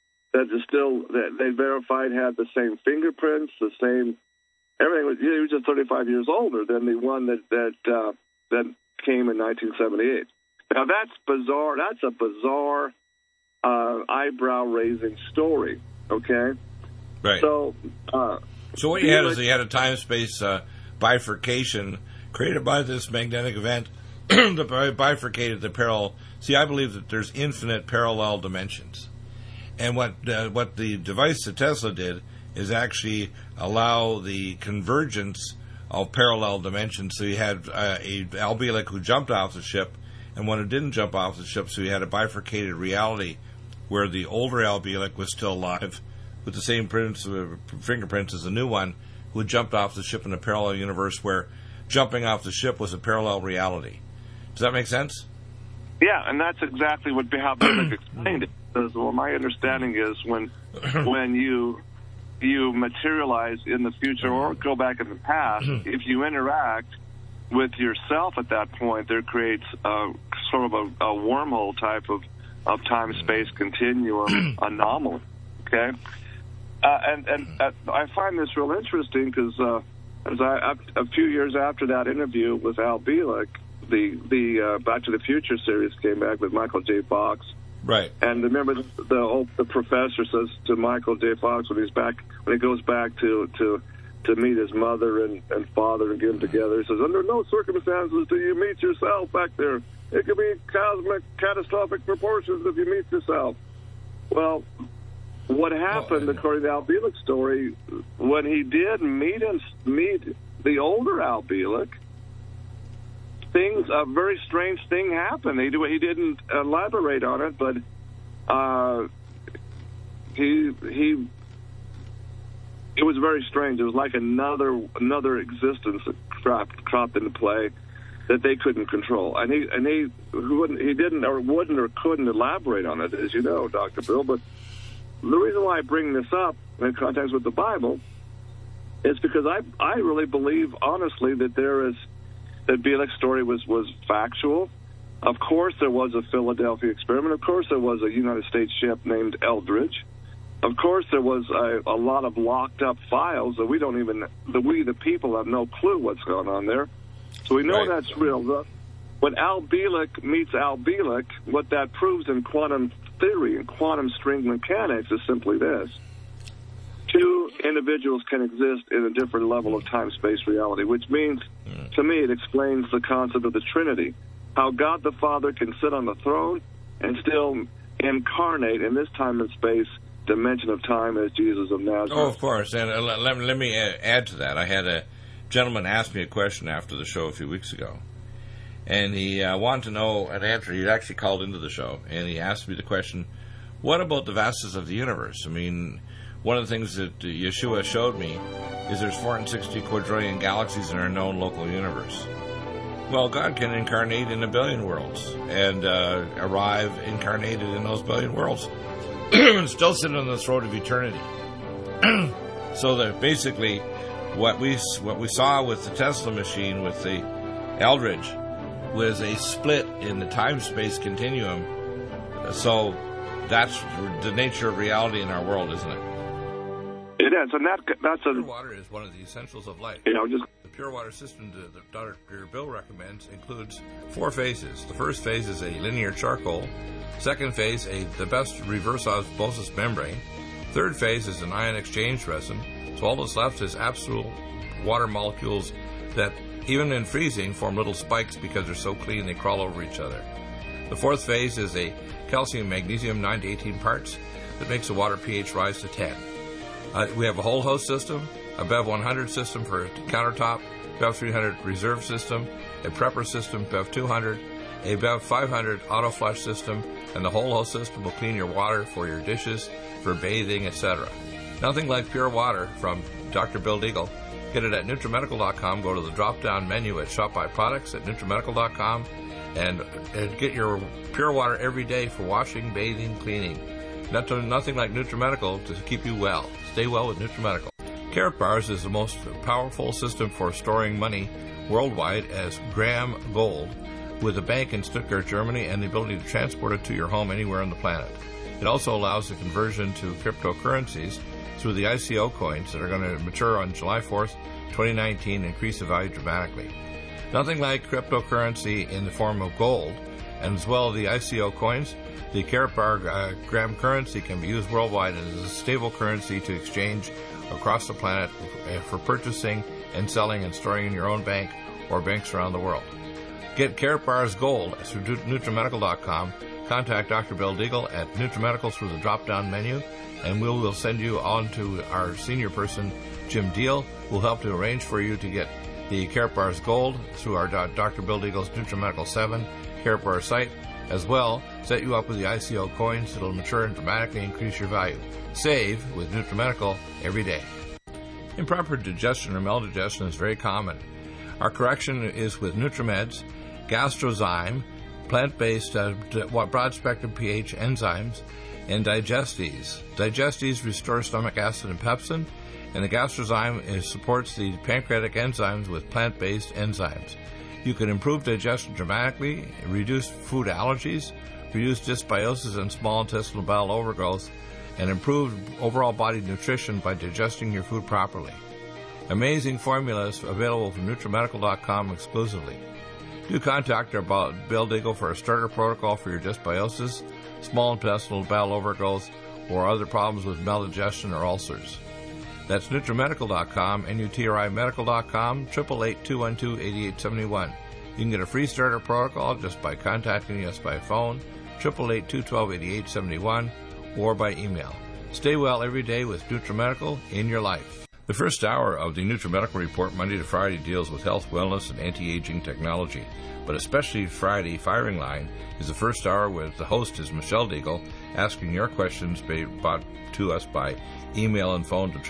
that they verified had the same fingerprints, the same everything. He was just 35 years older than the one that came in 1978. Now that's bizarre. That's a bizarre, eyebrow-raising story. Okay, right. So what you had is you had a time-space bifurcation created by this magnetic event that bifurcated the parallel. See, I believe that there's infinite parallel dimensions. And what the device that Tesla did is actually allow the convergence of parallel dimensions. So you had a Al Bielek who jumped off the ship and one who didn't jump off the ship. So you had a bifurcated reality where the older Al Bielek was still alive with the same fingerprints as the new one who had jumped off the ship in a parallel universe where jumping off the ship was a parallel reality. Does that make sense? Yeah, and that's exactly how Bielek explained it. Because, well, my understanding is when you materialize in the future or go back in the past, if you interact with yourself at that point, there creates sort of a wormhole type of time-space continuum anomaly. Okay, and I find this real interesting because a few years after that interview with Al Bielek, the Back to the Future series came back with Michael J. Fox. Right. And remember, the professor says to Michael J. Fox when he goes back to meet his mother and father and get them together, he says, under no circumstances do you meet yourself back there. It could be cosmic, catastrophic proportions if you meet yourself. Well, what happened, according to Al Bielek's story, when he did meet the older Al Bielek, a very strange thing happened. He didn't elaborate on it, but it was very strange. It was like another existence that dropped into play that they couldn't control, and he didn't or wouldn't or couldn't elaborate on it, as you know, Dr. Bill. But the reason why I bring this up in context with the Bible is because I really believe honestly that that Bielek's story was factual. Of course, there was a Philadelphia experiment. Of course, there was a United States ship named Eldridge. Of course, there was a lot of locked up files that we the people have no clue what's going on there. So we know that's real. When Al Bielek meets Al Bielek, what that proves in quantum theory and quantum string mechanics is simply this. Two individuals can exist in a different level of time-space reality, which means, to me, it explains the concept of the Trinity, how God the Father can sit on the throne and still incarnate in this time and space dimension of time as Jesus of Nazareth. Oh, of course. And let me add to that. I had a gentleman ask me a question after the show a few weeks ago, and he wanted to know an answer. He'd actually called into the show, and he asked me the question, what about the vastness of the universe? I mean, one of the things that Yeshua showed me is there's 460 quadrillion galaxies in our known local universe. Well, God can incarnate in a billion worlds and arrive incarnated in those billion worlds and still sit on the throne of eternity. So that basically what we saw with the Tesla machine, with the Eldridge, was a split in the time-space continuum. So that's the nature of reality in our world, isn't it? It is, and that's pure water is one of the essentials of life. The pure water system that Dr. Bill recommends includes 4 phases. The first phase is a linear charcoal. Second phase, the best reverse osmosis membrane. Third phase is an ion exchange resin. So all that's left is absolute water molecules that, even in freezing, form little spikes because they're so clean they crawl over each other. The fourth phase is a calcium magnesium 9 to 18 parts that makes the water pH rise to 10. We have a whole host system, a BEV 100 system for countertop, BEV 300 reserve system, a prepper system, BEV 200, a BEV 500 auto flush system, and the whole host system will clean your water for your dishes, for bathing, etc. Nothing like pure water from Dr. Bill Deagle. Get it at NutriMedical.com. Go to the drop-down menu at Shop by Products at NutriMedical.com and get your pure water every day for washing, bathing, cleaning. Nothing like NutriMedical to keep you well. Stay well with NutriMedical. Carrot Bars is the most powerful system for storing money worldwide as Graham Gold, with a bank in Stuttgart, Germany, and the ability to transport it to your home anywhere on the planet. It also allows the conversion to cryptocurrencies through the ICO coins that are going to mature on July 4th, 2019, and increase the value dramatically. Nothing like cryptocurrency in the form of gold, and as well as the ICO coins. The Carrot Bar Graham currency can be used worldwide as a stable currency to exchange across the planet for purchasing and selling and storing in your own bank or banks around the world. Get Carrot Bars Gold through NutriMedical.com. Contact Dr. Bill Deagle at NutriMedical through the drop-down menu, and we will send you on to our senior person, Jim Deal, who will help to arrange for you to get the Carrot Bars Gold through our Dr. Bill Deagle's NutriMedical 7 Carrot Bar site. As well, set you up with the ICO coins that will mature and dramatically increase your value. Save with NutriMedical every day. Improper digestion or maldigestion is very common. Our correction is with NutriMeds, Gastrozyme, plant-based broad-spectrum pH enzymes, and Digestes. Digestes restore stomach acid and pepsin, and the Gastrozyme supports the pancreatic enzymes with plant-based enzymes. You can improve digestion dramatically, reduce food allergies, reduce dysbiosis and small intestinal bowel overgrowth, and improve overall body nutrition by digesting your food properly. Amazing formulas available from NutriMedical.com exclusively. Do contact our Bill Deagle for a starter protocol for your dysbiosis, small intestinal bowel overgrowth, or other problems with maldigestion or ulcers. That's NutriMedical.com, NutriMedical.com, 888-212-8871. You can get a free starter protocol just by contacting us by phone, 888-212-8871, or by email. Stay well every day with NutriMedical in your life. The first hour of the NutriMedical Report, Monday to Friday, deals with health, wellness, and anti-aging technology. But especially Friday, Firing Line, is the first hour where the host is Michelle Deagle, asking your questions brought to us by email and phone to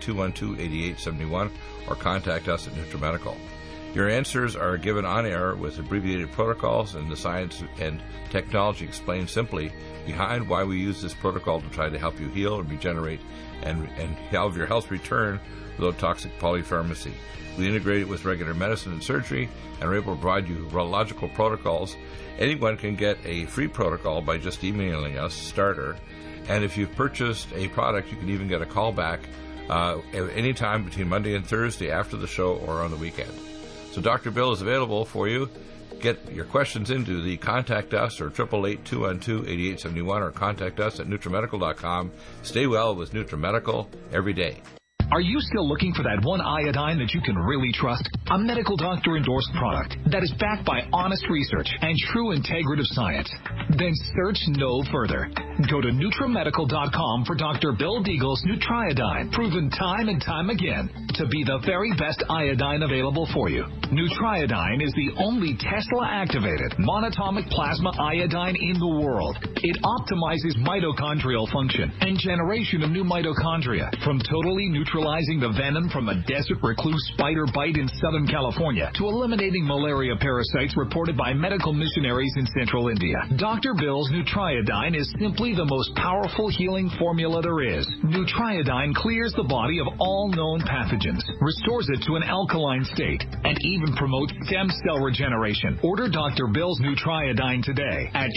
888-212-8871 or contact us at NutriMedical. Your answers are given on air with abbreviated protocols and the science and technology explained simply behind why we use this protocol to try to help you heal and regenerate and have your health return without toxic polypharmacy. We integrate it with regular medicine and surgery and are able to provide you logical protocols. Anyone can get a free protocol by just emailing us, starter. And if you've purchased a product, you can even get a call back at any time between Monday and Thursday after the show or on the weekend. So Dr. Bill is available for you. Get your questions into the Contact Us or 888-212-8871 or contact us at NutriMedical.com. Stay well with NutriMedical every day. Are you still looking for that one iodine that you can really trust? A medical doctor endorsed product that is backed by honest research and true integrative science? Then search no further. Go to NutriMedical.com for Dr. Bill Deagle's Nutriodine, proven time and time again to be the very best iodine available for you. Nutriodine is the only Tesla-activated monatomic plasma iodine in the world. It optimizes mitochondrial function and generation of new mitochondria, from totally neutralizing the venom from a desert recluse spider bite in Southern California to eliminating malaria parasites reported by medical missionaries in Central India. Dr. Bill's Nutriodine is simply the most powerful healing formula there is. Nutriodine clears the body of all known pathogens, restores it to an alkaline state, and even promotes stem cell regeneration. Order Dr. Bill's Nutriodine today at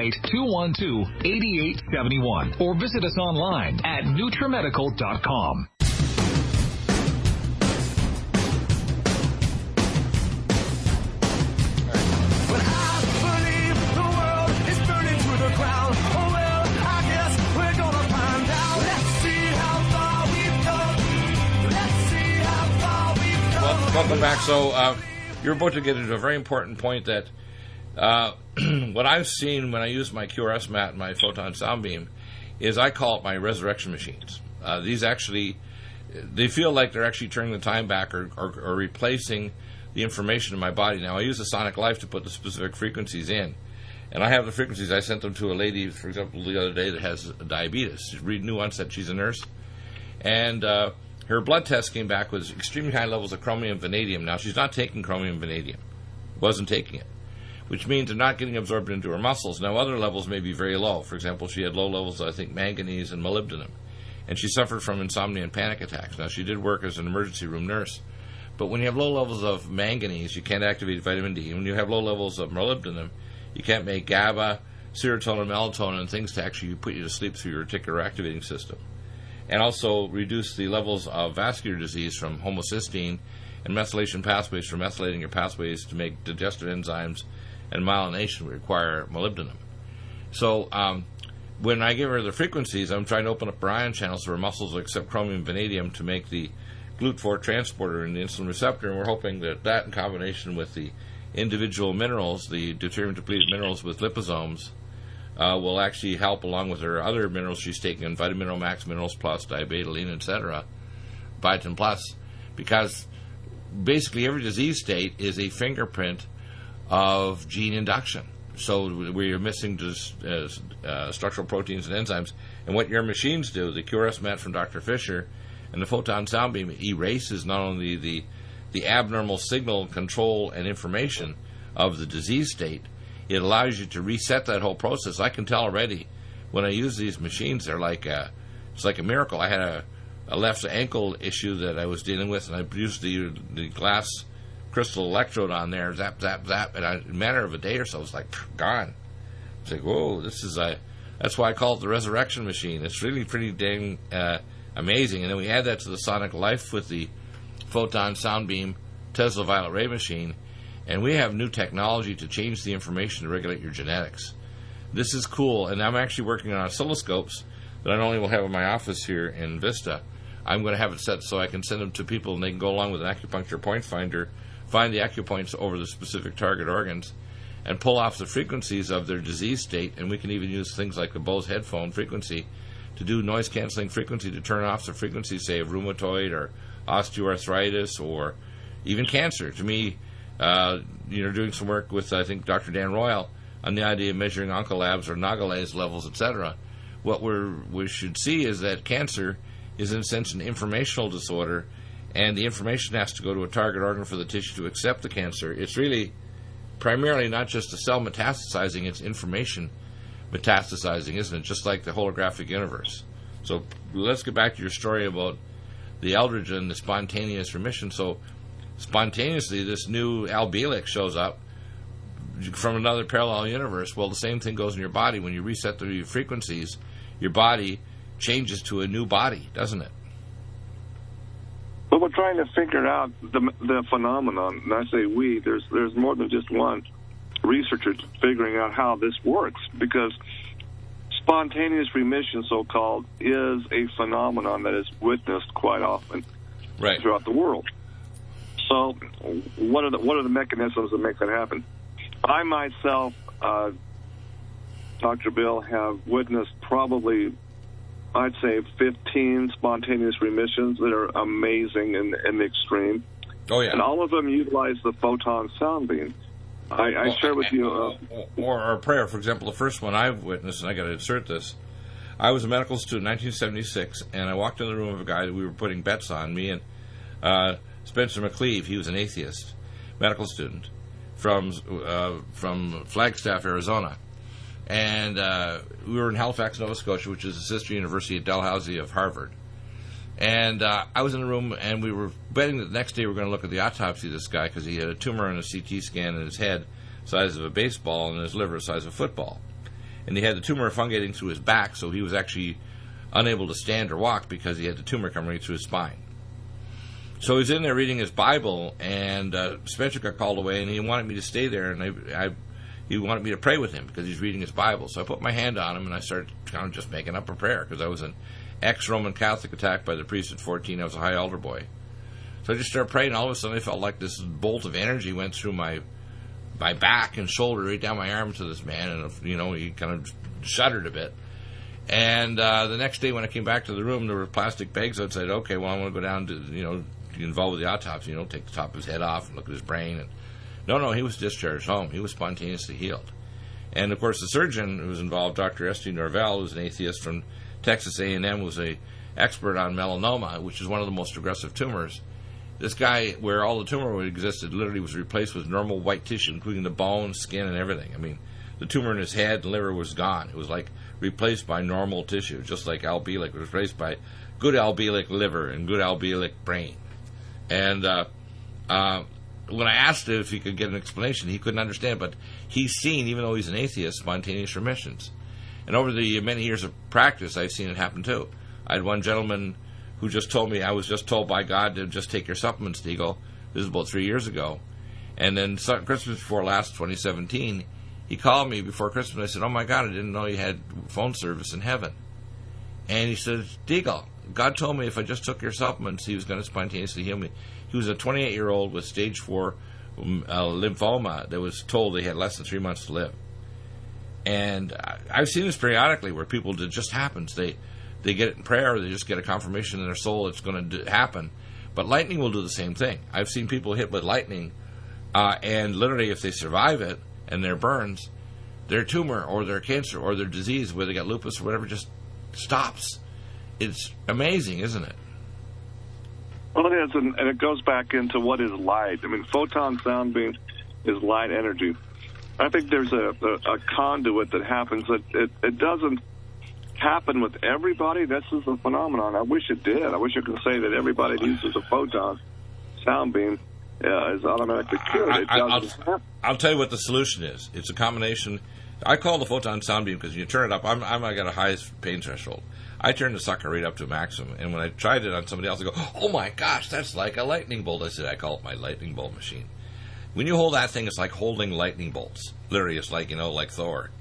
888-212-8871 or visit us online at NutriMedical.com. Welcome back. So you're about to get into a very important point that what I've seen when I use my QRS mat and my photon sound beam is I call it my resurrection machines. These actually, they feel like they're actually turning the time back or replacing the information in my body. Now, I use the Sonic Life to put the specific frequencies in. And I have the frequencies. I sent them to a lady, for example, the other day that has diabetes. She's really new onset. She's a nurse. And her blood test came back with extremely high levels of chromium vanadium. Now, she's not taking chromium vanadium. Wasn't taking it. Which means they're not getting absorbed into her muscles. Now, other levels may be very low. For example, she had low levels of, I think, manganese and molybdenum. And she suffered from insomnia and panic attacks. Now, she did work as an emergency room nurse. But when you have low levels of manganese, you can't activate vitamin D. When you have low levels of molybdenum, you can't make GABA, serotonin, melatonin, and things to actually put you to sleep through your reticular activating system. And also reduce the levels of vascular disease from homocysteine and methylation pathways for methylating your pathways to make digestive enzymes and myelination require molybdenum. So when I give her the frequencies, I'm trying to open up her ion channels so her muscles will accept chromium vanadium to make the GLUT4 transporter and the insulin receptor, and we're hoping that that in combination with the individual minerals, the deuterium-depleted minerals with liposomes, will actually help along with her other minerals she's taking, Vitamin Mineral Max, Minerals Plus, Dibetaline, etc., Biotin Plus, because basically every disease state is a fingerprint of gene induction. So we're missing just, structural proteins and enzymes. And what your machines do, the QRS mat from Dr. Fisher and the photon sound beam, erases not only the abnormal signal control and information of the disease state, it allows you to reset that whole process. I can tell already when I use these machines, they're like it's like a miracle. I had a left ankle issue that I was dealing with, and I used the glass crystal electrode on there, zap, zap, zap, and in a matter of a day or so, it's like gone. It's like, whoa, this is that's why I call it the resurrection machine. It's really pretty dang amazing. And then we add that to the Sonic Life with the photon sound beam Tesla violet ray machine, and we have new technology to change the information to regulate your genetics. This is cool, and I'm actually working on oscilloscopes that I not only will have in my office here in Vista, I'm going to have it set so I can send them to people and they can go along with an acupuncture point finder, find the acupoints over the specific target organs, and pull off the frequencies of their disease state, and we can even use things like the Bose headphone frequency to do noise-canceling frequency to turn off the frequency, say, of rheumatoid or osteoarthritis or even cancer. To me, doing some work with, I think, Dr. Dan Royal on the idea of measuring oncolabs or nagalase levels, etc. What we should see is that cancer is, in a sense, an informational disorder, and the information has to go to a target organ for the tissue to accept the cancer. It's really primarily not just a cell metastasizing, it's information metastasizing, isn't it? Just like the holographic universe. So let's get back to your story about the Eldridge and the spontaneous remission. So spontaneously, this new albeolic shows up from another parallel universe. Well, the same thing goes in your body. When you reset the frequencies, your body changes to a new body, doesn't it? But we're trying to figure out the phenomenon. And I say we, there's more than just one researcher figuring out how this works, because spontaneous remission, so-called, is a phenomenon that is witnessed quite often throughout the world. So what are the mechanisms that make that happen? I myself Dr. Bill, have witnessed probably, I'd say, 15 spontaneous remissions that are amazing in the extreme. Oh, yeah. And all of them utilize the photon sound beam. I share with you... or prayer, for example, the first one I've witnessed, and I got to insert this. I was a medical student in 1976, and I walked in the room of a guy that we were putting bets on, me and Spencer McCleve. He was an atheist, medical student from Flagstaff, Arizona. And we were in Halifax, Nova Scotia, which is the sister university at Dalhousie of Harvard. And I was in the room, and we were betting that the next day we were going to look at the autopsy of this guy because he had a tumor on a CT scan in his head the size of a baseball and his liver the size of a football. And he had the tumor fungating through his back, so he was actually unable to stand or walk because he had the tumor coming right through his spine. So he was in there reading his Bible, and Spencer got called away, and he wanted me to stay there, and he wanted me to pray with him because he's reading his Bible. So I put my hand on him, and I started kind of just making up a prayer because I was an ex-Roman Catholic attacked by the priest at 14. I was a high altar boy. So I just started praying, and all of a sudden I felt like this bolt of energy went through my back and shoulder, right down my arm to this man, and, he kind of shuddered a bit. And the next day when I came back to the room, there were plastic bags outside. Okay, well, I want to go down to, get involved with the autopsy, take the top of his head off and look at his brain. And no, he was discharged home. He was spontaneously healed. And, of course, the surgeon who was involved, Dr. Esty Norvell, who's an atheist from Texas A&M, was an expert on melanoma, which is one of the most aggressive tumors. This guy, where all the tumor existed, literally was replaced with normal white tissue, including the bone, skin, and everything. I mean, the tumor in his head and liver was gone. It was like replaced by normal tissue, just like albeolic was replaced by good albeolic liver and good albeolic brain. And when I asked him if he could get an explanation, he couldn't understand, but he's seen, even though he's an atheist, spontaneous remissions. And over the many years of practice, I've seen it happen too. I had one gentleman who just told me, I was just told by God to just take your supplements, Deagle. This is about 3 years ago. And then Christmas before last, 2017, he called me before Christmas. I said, oh my God, I didn't know you had phone service in heaven. And he said, Deagle, God told me if I just took your supplements, he was going to spontaneously heal me. He was a 28-year-old with stage 4 lymphoma that was told they had less than 3 months to live. And I've seen this periodically where people, it just happens. They get it in prayer, or they just get a confirmation in their soul it's going to happen. But lightning will do the same thing. I've seen people hit with lightning, and literally if they survive it and their burns, their tumor or their cancer or their disease, whether they got lupus or whatever, just stops. It's amazing, isn't it? Well, it is, and it goes back into what is light. I mean, photon sound beam is light energy. I think there's a conduit that happens that it doesn't happen with everybody. This is a phenomenon. I wish it did. I wish I could say that everybody that uses a photon sound beam is automatically cured. I'll tell you what the solution is. It's a combination. I call the photon sound beam because you turn it up. I got a highest pain threshold. I turned the sucker right up to maximum, and when I tried it on somebody else, I go, oh my gosh, that's like a lightning bolt. I said, I call it my lightning bolt machine. When you hold that thing, it's like holding lightning bolts. Literally, it's like, like Thor,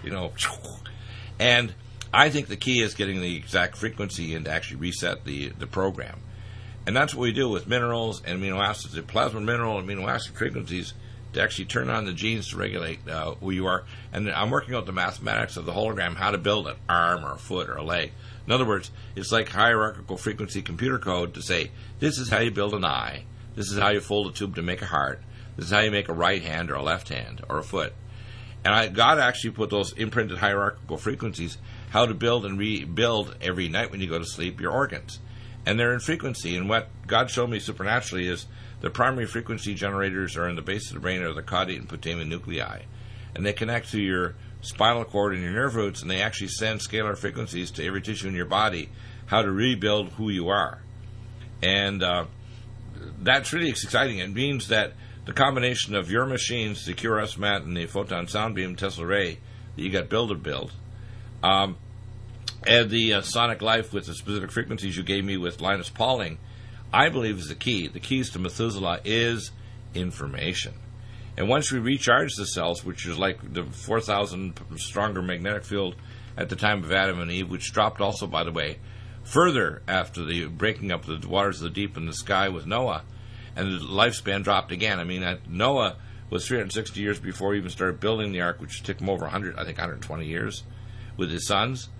And I think the key is getting the exact frequency and to actually reset the program. And that's what we do with minerals and amino acids, the plasma mineral and amino acid frequencies, to actually turn on the genes to regulate who you are. And I'm working out the mathematics of the hologram, how to build an arm or a foot or a leg. In other words, it's like hierarchical frequency computer code to say, this is how you build an eye, this is how you fold a tube to make a heart, this is how you make a right hand or a left hand or a foot. And God actually put those imprinted hierarchical frequencies, how to build and rebuild every night when you go to sleep your organs. And they're in frequency. And what God showed me supernaturally is the primary frequency generators are in the base of the brain, are the caudate and putamen nuclei. And they connect to your spinal cord and your nerve roots, and they actually send scalar frequencies to every tissue in your body, how to rebuild who you are. And that's really exciting. It means that the combination of your machines, the QRS-MAT and the photon sound beam Tesla Ray that you got build, and the Sonic Life with the specific frequencies you gave me with Linus Pauling, I believe is the key. The keys to Methuselah is information. And once we recharge the cells, which is like the 4,000 stronger magnetic field at the time of Adam and Eve, which dropped also, by the way, further after the breaking up of the waters of the deep in the sky with Noah, and the lifespan dropped again. I mean, Noah was 360 years before he even started building the ark, which took him over 120 years. with his sons.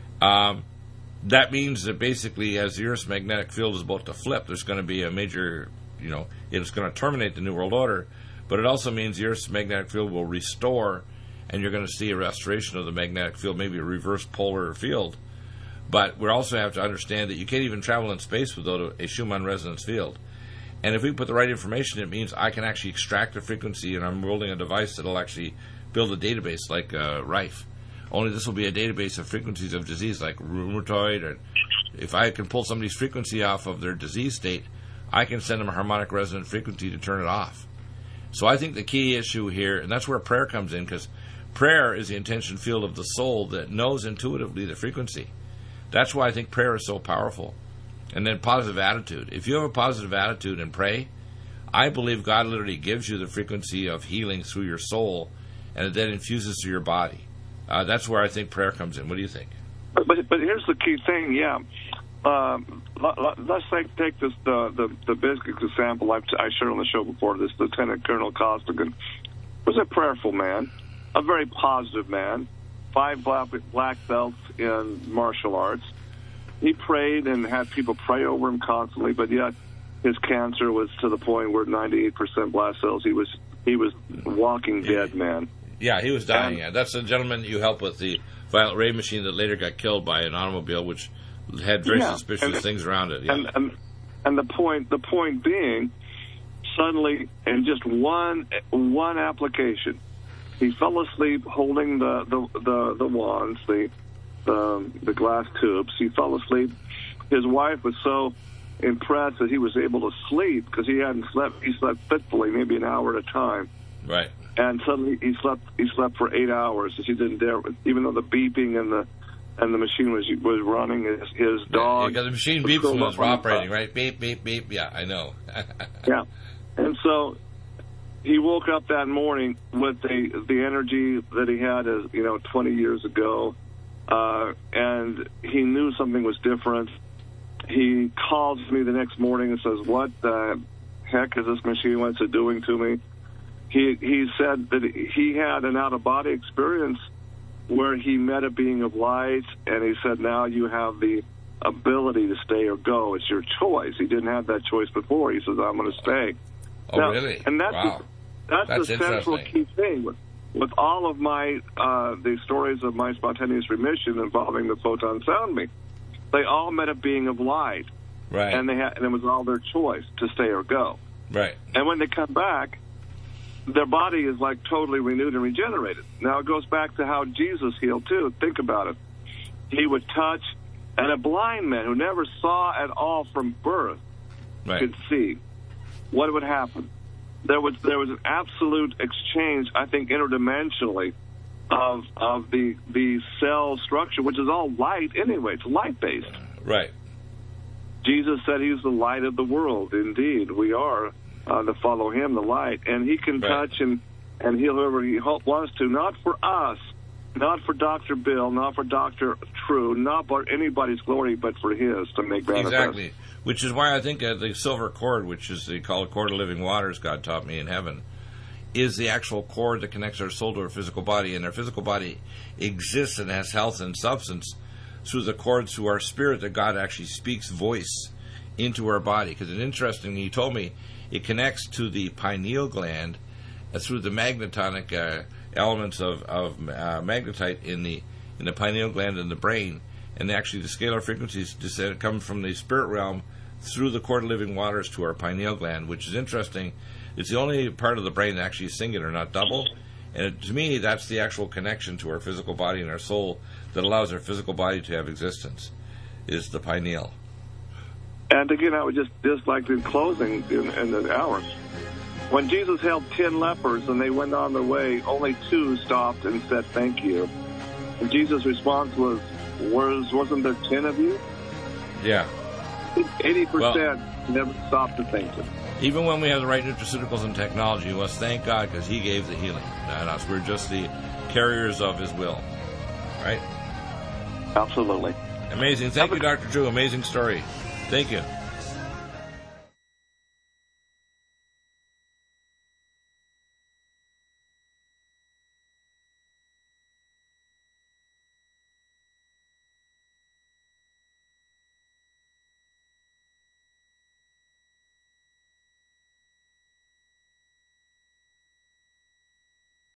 That means that basically, as the Earth's magnetic field is about to flip, there's going to be a major, it's going to terminate the New World Order, but it also means the Earth's magnetic field will restore, and you're going to see a restoration of the magnetic field, maybe a reverse polar field. But we also have to understand that you can't even travel in space without a Schumann resonance field. And if we put the right information, it means I can actually extract the frequency, and I'm building a device that will actually build a database like Rife. Only this will be a database of frequencies of disease like rheumatoid. Or if I can pull somebody's frequency off of their disease state, I can send them a harmonic resonant frequency to turn it off. So I think the key issue here, and that's where prayer comes in, because prayer is the intention field of the soul that knows intuitively the frequency. That's why I think prayer is so powerful. And then positive attitude. If you have a positive attitude and pray, I believe God literally gives you the frequency of healing through your soul, and it then infuses through your body. That's where I think prayer comes in. What do you think? But here's the key thing, yeah. Let's take this the basic example I shared on the show before. This Lieutenant Colonel Costigan was a prayerful man, a very positive man, 5 black belts in martial arts. He prayed and had people pray over him constantly, but yet his cancer was to the point where 98% blast cells. He was walking dead, man. Yeah, he was dying. That's the gentleman you helped with the Violet Ray machine that later got killed by an automobile, which had very suspicious things around it. Yeah. And the point being, suddenly in just one application, he fell asleep holding the wands, the glass tubes. He fell asleep. His wife was so impressed that he was able to sleep because he hadn't slept. He slept fitfully, maybe an hour at a time. Right. And suddenly he slept for 8 hours. She didn't dare, even though the beeping and the machine was running. His dog. Because the machine beeps when it's operating, right? Beep, beep, beep. Yeah, I know. Yeah. And so he woke up that morning with the energy that he had 20 years ago, and he knew something was different. He calls me the next morning and says, "What the heck is this machine? What's it doing to me?" He said that he had an out-of-body experience where he met a being of light, and he said, now you have the ability to stay or go. It's your choice. He didn't have that choice before. He says, I'm going to stay. Oh, now, really? And wow. That's the central key thing. With all of the stories of my spontaneous remission involving the photon sound me, they all met a being of light. Right. And it was all their choice to stay or go. Right. And when they come back, their body is like totally renewed and regenerated. Now it goes back to how Jesus healed too. Think about it. He would touch, and a blind man who never saw at all from birth could see. What would happen? There was an absolute exchange, I think, interdimensionally of the cell structure, which is all light anyway. It's light-based. Right. Jesus said he's the light of the world. Indeed, we are to follow him, the light. And he can touch and heal whoever he wants to, not for us, not for Dr. Bill, not for Dr. True, not for anybody's glory, but for his to make manifest. Exactly. Which is why I think the silver cord, which is they call it cord of living waters, God taught me in heaven, is the actual cord that connects our soul to our physical body. And our physical body exists and has health and substance through the cords to our spirit that God actually speaks voice into our body. Because it's interesting, he told me, it connects to the pineal gland through the magnetonic elements of magnetite in the pineal gland in the brain. And actually the scalar frequencies come from the spirit realm through the cord of living waters to our pineal gland, which is interesting. It's the only part of the brain that actually is singular, not double. And to me, that's the actual connection to our physical body and our soul that allows our physical body to have existence, is the pineal. And again, I would just like in closing in the hour, when Jesus healed 10 lepers and they went on their way, only 2 stopped and said thank you. And Jesus' response wasn't there 10 of you? Yeah. 80% never stopped to thank him. Even when we have the right nutraceuticals and technology, we must thank God because he gave the healing. Not us. We're just the carriers of his will. Right? Absolutely. Amazing. Thank you, Dr. Drew. Amazing story. Thank you.